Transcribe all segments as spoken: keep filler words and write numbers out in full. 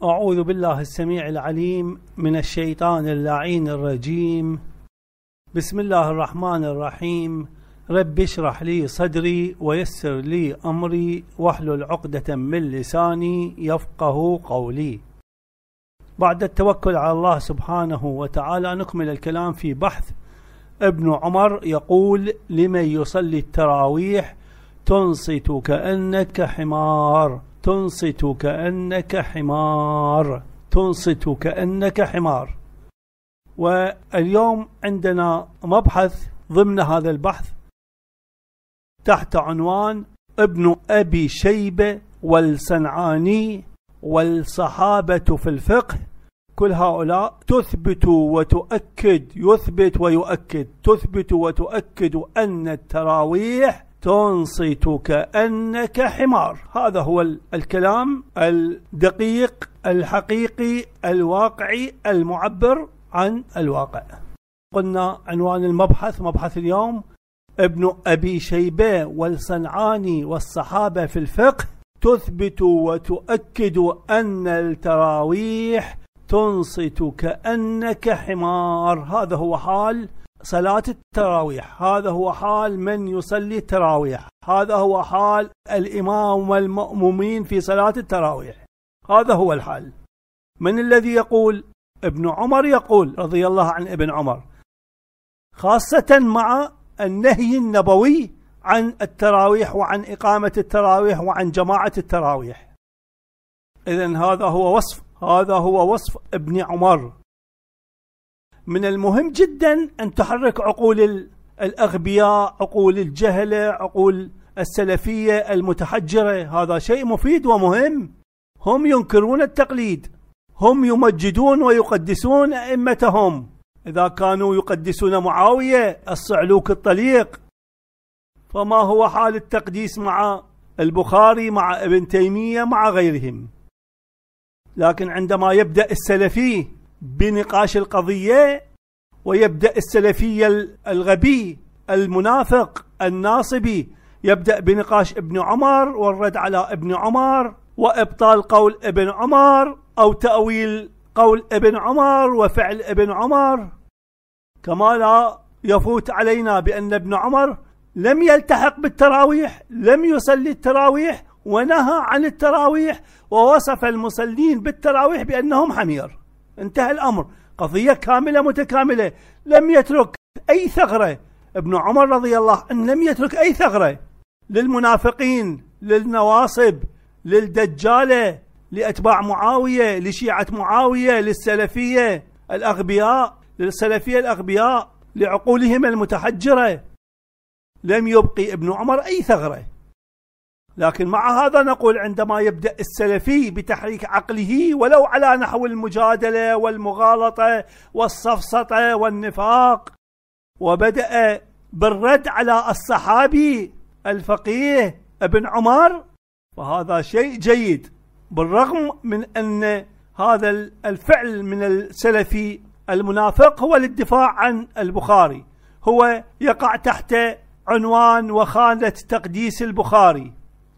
أعوذ بالله السميع العليم من الشيطان اللعين الرجيم. بسم الله الرحمن الرحيم. رب اشرح لي صدري ويسر لي أمري واحلل عقدة من لساني يفقه قولي. بعد التوكل على الله سبحانه وتعالى نكمل الكلام في بحث ابن عمر. يقول: لمن يصلي التراويح تنصت كأنك حمار، تنصت كأنك حمار، تنصت كأنك حمار. واليوم عندنا مبحث ضمن هذا البحث تحت عنوان ابن أبي شيبة والصنعاني والصحابة في الفقه. كل هؤلاء تثبت وتؤكد، يثبت ويؤكد، تثبت وتؤكد أن التراويح تنصت كأنك حمار. هذا هو الكلام الدقيق الحقيقي الواقعي المعبر عن الواقع. قلنا عنوان المبحث، مبحث اليوم ابن أبي شيبة والصنعاني والصحابة في الفقه تثبت وتؤكد أن التراويح تنصت كأنك حمار. هذا هو حال صلاة التراويح، هذا هو حال من يصلي التراويح، هذا هو حال الإمام والمأمومين في صلاة التراويح، هذا هو الحال. من الذي يقول؟ ابن عمر يقول رضي الله عن ابن عمر، خاصة مع النهي النبوي عن التراويح وعن إقامة التراويح وعن جماعة التراويح. إذن هذا هو وصف، هذا هو وصف ابن عمر. من المهم جدا أن تحرك عقول الأغبياء، عقول الجهلة، عقول السلفية المتحجرة. هذا شيء مفيد ومهم. هم ينكرون التقليد، هم يمجدون ويقدسون أئمتهم. إذا كانوا يقدسون معاوية الصعلوك الطليق، فما هو حال التقديس مع البخاري، مع ابن تيمية، مع غيرهم؟ لكن عندما يبدأ السلفي بنقاش القضية، ويبدأ السلفي الغبي المنافق الناصبي يبدأ بنقاش ابن عمر والرد على ابن عمر وإبطال قول ابن عمر أو تأويل قول ابن عمر وفعل ابن عمر، كما لا يفوت علينا بأن ابن عمر لم يلتحق بالتراويح، لم يصلي التراويح ونهى عن التراويح ووصف المصلين بالتراويح بأنهم حمير. انتهى الأمر، قضية كاملة متكاملة. لم يترك أي ثغرة ابن عمر رضي الله عنه، لم يترك أي ثغرة للمنافقين، للنواصب، للدجالة، لأتباع معاوية، لشيعة معاوية، للسلفية الأغبياء، للسلفية الأغبياء، لعقولهم المتحجرة. لم يبقي ابن عمر أي ثغرة. لكن مع هذا نقول عندما يبدأ السلفي بتحريك عقله ولو على نحو المجادلة والمغالطة والسفسطة والنفاق، وبدأ بالرد على الصحابي الفقيه ابن عمر، فهذا شيء جيد، بالرغم من أن هذا الفعل من السلفي المنافق هو للدفاع عن البخاري، هو يقع تحت عنوان وخانة تقديس البخاري،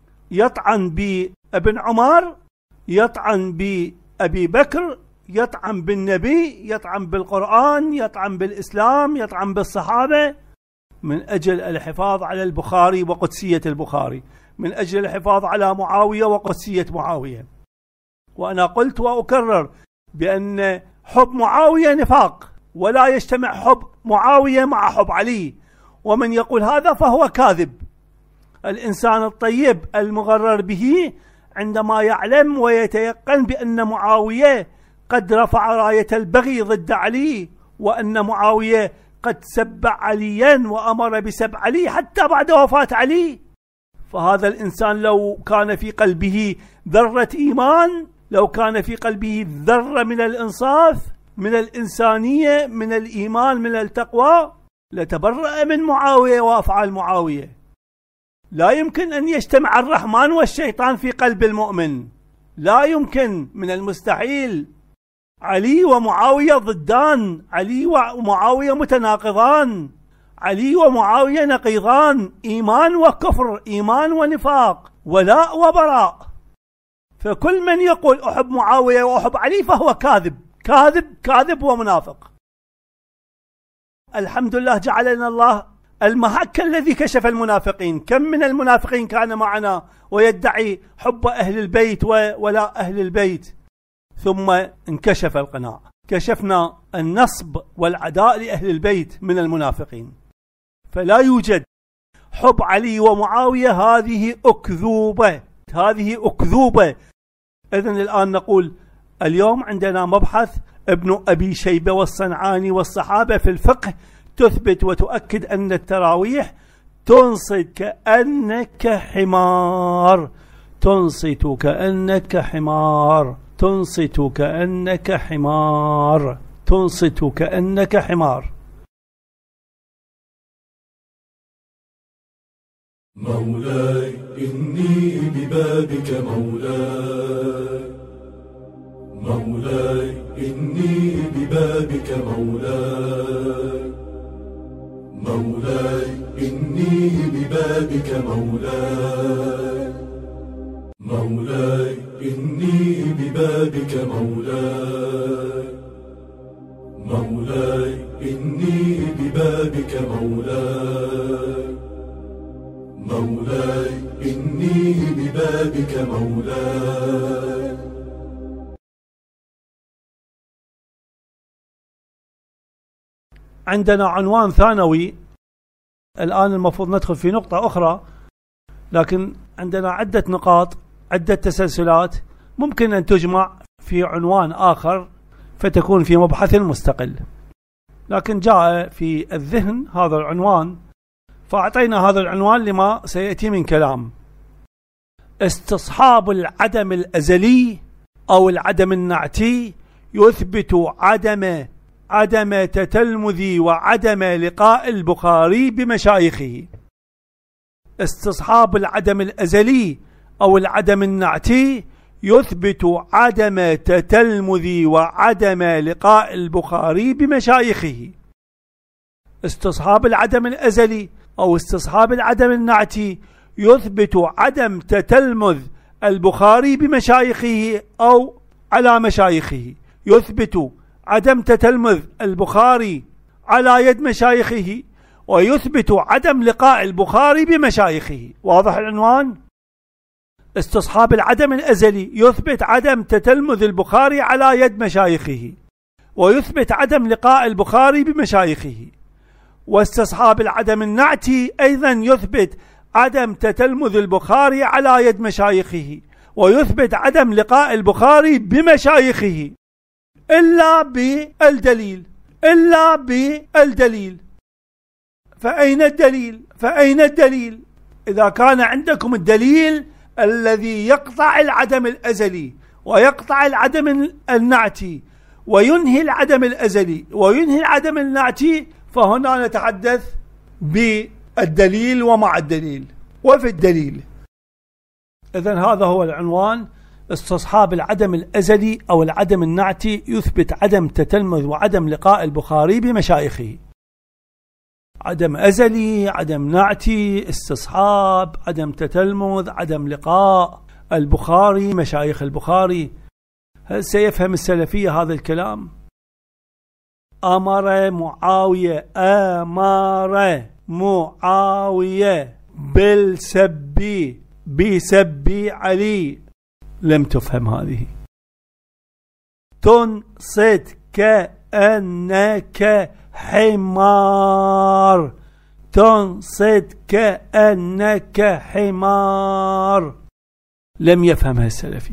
يطعن بابن عمر، يطعن بأبي بكر، يطعن بالنبي، يطعن بالقرآن، يطعن بالإسلام، يطعن بالصحابة، من أجل الحفاظ على البخاري وقدسية البخاري، من أجل الحفاظ على معاوية وقدسية معاوية. وأنا قلت وأكرر بأن حب معاوية نفاق، ولا يجتمع حب معاوية مع حب علي، ومن يقول هذا فهو كاذب. الإنسان الطيب المغرر به عندما يعلم ويتيقن بأن معاوية قد رفع راية البغي ضد علي، وأن معاوية قد سب عليا وأمر بسب علي حتى بعد وفاة علي، فهذا الإنسان لو كان في قلبه ذرة إيمان، لو كان في قلبه ذرة من الإنصاف، من الإنسانية، من الإيمان، من التقوى، لتبرأ من معاوية وأفعال معاوية. لا يمكن أن يجتمع الرحمن والشيطان في قلب المؤمن، لا يمكن، من المستحيل. علي ومعاوية ضدان، علي ومعاوية متناقضان، علي ومعاوية نقيضان، إيمان وكفر، إيمان ونفاق، ولاء وبراء. فكل من يقول أحب معاوية وأحب علي فهو كاذب كاذب كاذب ومنافق. الحمد لله جعلنا الله المحك الذي كشف المنافقين. كم من المنافقين كان معنا ويدعي حب أهل البيت ولا أهل البيت، ثم انكشف القناع. كشفنا النصب والعداء لأهل البيت من المنافقين. فلا يوجد حب علي ومعاوية، هذه أكذوبة، هذه أكذوبة. إذن الآن نقول اليوم عندنا مبحث ابن أبي شيبة والصنعاني والصحابة في الفقه تثبت وتؤكد أن التراويح تنصت كأنك حمار، تنصت كأنك حمار، تنصت كأنك حمار، تنصت كأنك حمار. مولاي إني ببابك مولاي، مولاي إني ببابك مولاي، مولاي إني ببابك مولاي، مولاي إني ببابك مولاي، مولاي إني ببابك مولاي، مولاي إني ببابك مولاي. عندنا عنوان ثانوي الآن، المفروض ندخل في نقطة أخرى، لكن عندنا عدة نقاط، عدة تسلسلات ممكن أن تجمع في عنوان آخر فتكون في مبحث مستقل، لكن جاء في الذهن هذا العنوان فأعطينا هذا العنوان لما سيأتي من كلام. استصحاب العدم الأزلي أو العدم النعتي يثبت عدم عدم تتلمذ وعدم لقاء البخاري بمشايخه. استصحاب العدم الأزلي أو العدم النعتي يثبت عدم تتلمذ وعدم لقاء البخاري بمشايخه. استصحاب العدم الأزلي أو استصحاب العدم النعتي يثبت عدم تتلمذ البخاري بمشايخه أو على مشايخه، يثبت عدم تتلمذ البخاري على يد مشايخه، ويثبت عدم لقاء البخاري بمشايخه. واضح العنوان؟ استصحاب العدم الأزلي يثبت عدم تتلمذ البخاري على يد مشايخه، ويثبت عدم لقاء البخاري بمشايخه. واستصحاب العدم النعتي أيضا يثبت عدم تتلمذ البخاري على يد مشايخه، ويثبت عدم لقاء البخاري بمشايخه إلا بالدليل، إلا بالدليل. فأين الدليل؟ فأين الدليل؟ إذا كان عندكم الدليل الذي يقطع العدم الأزلي ويقطع العدم النعتي وينهي العدم الأزلي وينهي العدم النعتي، فهنا نتحدث بالدليل ومع الدليل وفي الدليل. إذن هذا هو العنوان، استصحاب العدم الأزلي أو العدم النعتي يثبت عدم تتلمذ وعدم لقاء البخاري بمشايخه. عدم أزلي، عدم نعتي، استصحاب، عدم تتلمذ، عدم لقاء البخاري مشايخ البخاري. هل سيفهم السلفية هذا الكلام؟ أمر معاوية أمر معاوية بالسب بسب علي، لم تفهم هذه. تنصت كأنك حمار، تنصت كأنك حمار، لم يفهمها السلفي.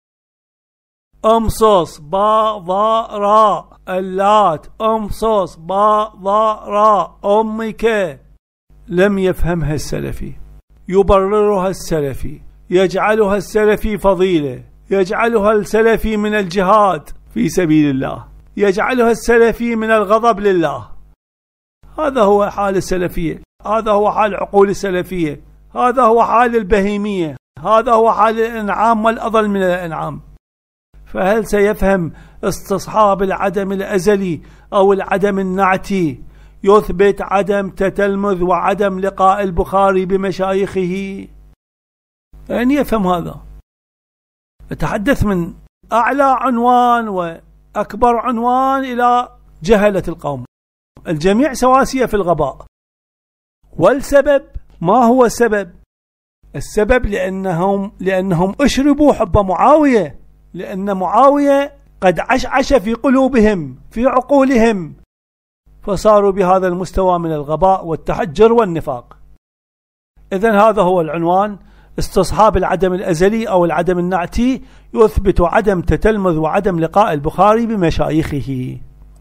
امصص با ضاء راء اللات، امصص با ضاء راء أمك، لم يفهمها السلفي. يبررها السلفي، يجعلها السلفي فضيلة، يجعلها السلفي من الجهاد في سبيل الله، يجعلها السلفي من الغضب لله. هذا هو حال السلفية، هذا هو حال عقول السلفية، هذا هو حال البهيمية، هذا هو حال الإنعام والأضل من الإنعام. فهل سيفهم استصحاب العدم الأزلي أو العدم النعتي يثبت عدم تتلمذ وعدم لقاء البخاري بمشايخه؟ أن يفهم هذا. أتحدث من أعلى عنوان وأكبر عنوان إلى جهلة القوم، الجميع سواسية في الغباء. والسبب ما هو السبب؟ السبب لأنهم, لأنهم أشربوا حب معاوية، لأن معاوية قد عشعش في قلوبهم في عقولهم، فصاروا بهذا المستوى من الغباء والتحجر والنفاق. إذن هذا هو العنوان: استصحاب العدم الأزلي أو العدم النعتي يثبت عدم تتلمذ وعدم لقاء البخاري بمشايخه.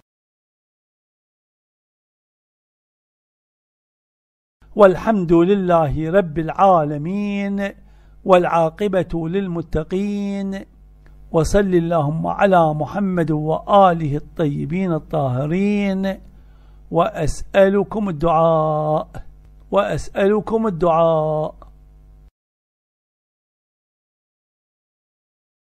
والحمد لله رب العالمين والعاقبة للمتقين، وصل اللهم على محمد وآله الطيبين الطاهرين. وأسألكم الدعاء وأسألكم الدعاء